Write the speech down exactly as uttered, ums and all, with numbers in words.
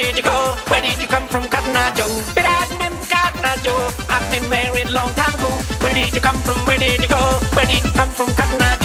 did you go? Where did you come from, Cotton Eye Joe? But I've been Cotton Eye Joe. I've been married long time ago. Where did you come from? Where did you go? Where did you come from, Cotton Eye Joe?